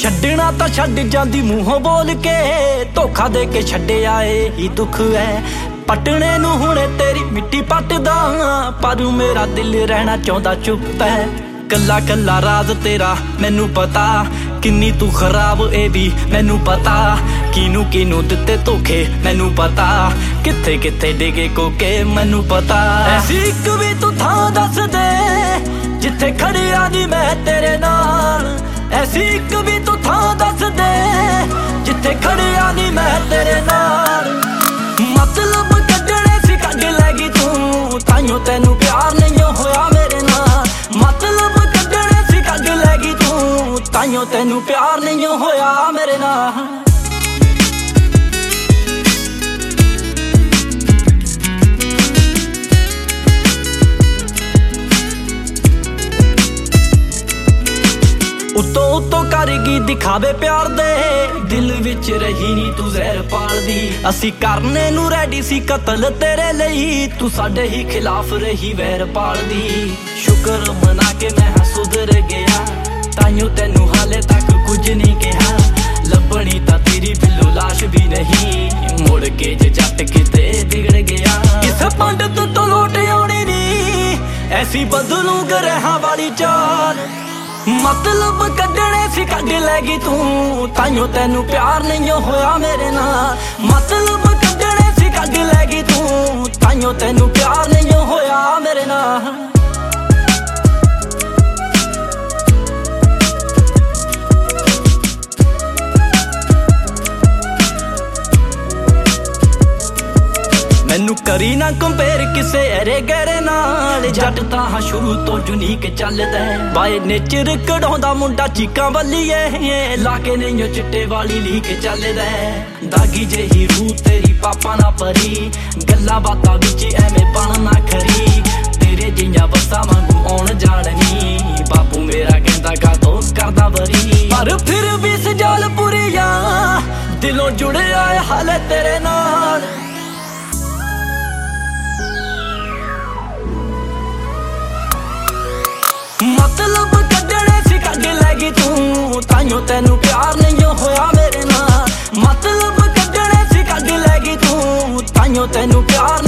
ਛੱਡਣਾ ਤਾਂ ਛੱਡ ਜਾਂਦੀ ਮੂੰਹੋਂ ਬੋਲ ਕੇ, ਧੋਖਾ ਦੇ ਕੇ ਛੱਡਿਆ ਇਹੀ ਦੁੱਖ ਹੈ। ਪਟਣੇ ਨੂੰ ਹੁਣੇ ਤੇਰੀ ਮਿੱਟੀ ਪੱਟਦਾ, ਪਰ ਮੇਰਾ ਦਿਲ ਰਹਿਣਾ ਚਾਹੁੰਦਾ ਚੁੱਪ ਹੈ। ਕੱਲਾ ਕੱਲਾ ਰਾਜ਼ ਤੇਰਾ ਮੈਨੂੰ ਪਤਾ, ਕਿੰਨੀ ਤੂੰ ਖਰਾਬ ਇਹ ਵੀ ਮੈਨੂੰ ਪਤਾ। ਕਿਨੂੰ ਕਿਨੂੰ ਦਿੱਤੇ ਧੋਖੇ ਮੈਨੂੰ ਪਤਾ, ਕਿੱਥੇ ਕਿੱਥੇ ਡਿਗੇ ਕੋਕੇ ਮੈਨੂੰ ਪਤਾ। ਐਸੀ ਇੱਕ ਵੀ ਤੂੰ ਥਾਂ ਦੱਸ ਦੇ ਜਿੱਥੇ ਖੜਿਆ ਨੀ ਮੈਂ ਤੇਰੇ ਨਾਲ। ਐਸੀ ਇੱਕ ਵੀ ਤੂੰ ਥਾਂ ਦੱਸ ਦੇ ਜਿੱਥੇ ਖੜਿਆ ਨੀ ਮੈਂ ਤੇਰੇ ਨਾਲ। ਮਤਲਬ ਕੱਢਣੇ ਸੀ ਕੱਢ ਲੈ ਗਈ ਤੂੰ, ਤਾਈਓ ਤੈਨੂੰ ਪਿਆਰ ਨਹੀਂ ਹੋਇਆ ਮੇਰੇ ਨਾਲ। ਮਤਲਬ ਕੱਢਣੇ ਸੀ ਕੱਢ ਲੈ ਗਈ ਤੂੰ, ਤਾਈਓ ਤੈਨੂੰ ਪਿਆਰ ਨਹੀਂ ਹੋਇਆ ਮੇਰੇ ਨਾਲ। ਉਤੋਂ ਉਤੋਂ ਕਰ ਗਈ ਦਿਖਾਵੇ ਪਿਆਰ ਦੇ, ਦਿਲ ਵਿੱਚ ਰਹੀ ਨੀ ਤੂੰ ਜ਼ਹਿਰ ਪਾਲਦੀ। ਅਸੀਂ ਕਰਨੇ ਨੂੰ ਰੈਡੀ ਸੀ ਕਤਲ ਤੇਰੇ ਲਈ, ਤੂੰ ਸਾਡੇ ਹੀ ਖਿਲਾਫ ਰਹੀ ਵੈਰ ਪਾਲਦੀ। ਸ਼ੁਕਰ ਮਨਾ ਕੇ ਮੈਂ ਸੁਧਰ ਗਿਆ, ਤਾਈਓ ਤੈਨੂੰ ਹਾਲੇ ਤੱਕ ਕੁਝ ਨਹੀਂ ਕਿਹਾ। ਲੱਭਣੀ ਤਾਂ ਤੇਰੀ ਬਿੱਲੋ ਲਾਸ਼ ਵੀ ਨਹੀਂ, ਮੁੜ ਕੇ ਜੇ ਜੱਟ ਕਿਤੇ ਵਿਗੜ ਗਿਆ। ਇਸ ਪੰਡਤ ਤੋਂ ਲੋਟ ਆਉਣੀ ਨੀ, ਐਸੀ ਬਦਲੂ ਗਰਹਾਂ ਵਾਲੀ ਚਾਲ। ਮਤਲਬ ਕੱਢਣੇ ਸੀ ਕੱਢ ਲੈ ਗਈ ਤੂੰ, ਤਾਈਓ ਤੈਨੂੰ ਪਿਆਰ ਨਹੀਂ ਹੋਇਆ ਮੇਰੇ ਨਾਲ। ਮਤਲਬ ਕੱਢਣੇ ਸੀ ਕੱਢ ਲੈ ਗਈ ਤੂੰ, ਤਾਈਓ ਤੈਨੂੰ ਪਿਆਰ ਨਹੀਂ ਹੋਇਆ ਮੇਰੇ ਨਾਲ। ਮੈਨੂੰ ਕਰੀ ਨਾ ਕੰਪੇਅਰ ਕਿਸੇ ਐਰੇ ਗਹਿਰੇ ਨਾਲ, ਜੱਟ ਤਾਂ ਹਾਂ ਸ਼ੁਰੂ ਤੋਂ ਯੂਨੀਕ ਚੱਲਦਾ। ਬਾਏ ਨੇਚਰ ਕਢਾਉਂਦਾ ਮੁੰਡਾ ਚੀਕਾਂ ਵੱਲੀਏ, ਲਾ ਕੇ ਨਹੀਂ ਚਿੱਟੇ ਵਾਲੀ ਲੀਕ ਚੱਲਦਾ। ਦਾਗੀ ਜਿਹੀ ਰੂਹ ਤੇਰੀ ਪਾਪਾ ਨਾ ਪਰੀ, ਗੱਲਾਂ ਬਾਤਾਂ ਵਿੱਚ ਐਵੇਂ ਬਣ ਨਾ ਖਰੀ। ਤੇਰੇ ਜਿਹੀਆਂ ਬੱਸਾਂ ਵਾਂਗੂ ਆਉਣ ਜਾਣਨੀ, ਬਾਪੂ ਮੇਰਾ ਕਹਿੰਦਾ ਕਾਤੋਂ ਕਰਦਾ ਬਰੀ। ਪਰ ਫਿਰ ਵੀ ਸਜਾਲ ਪੁਰੀਆ ਦਿਲੋਂ ਜੁੜਿਆ ਹਾਲੇ ਤੇਰੇ ਨਾਲ। ਮਤਲਬ ਕੱਢਣੇ ਸੀ ਕੱਢ ਲੈ ਗਈ ਤੂੰ, ਤਾਈਓ ਤੈਨੂੰ ਪਿਆਰ ਨਹੀਂ ਹੋਇਆ ਮੇਰੇ ਨਾਲ। ਮਤਲਬ ਕੱਢਣੇ ਸੀ ਕੱਢ ਲੈ ਗਈ ਤੂੰ, ਤਾਈਓ ਤੈਨੂੰ ਪਿਆਰ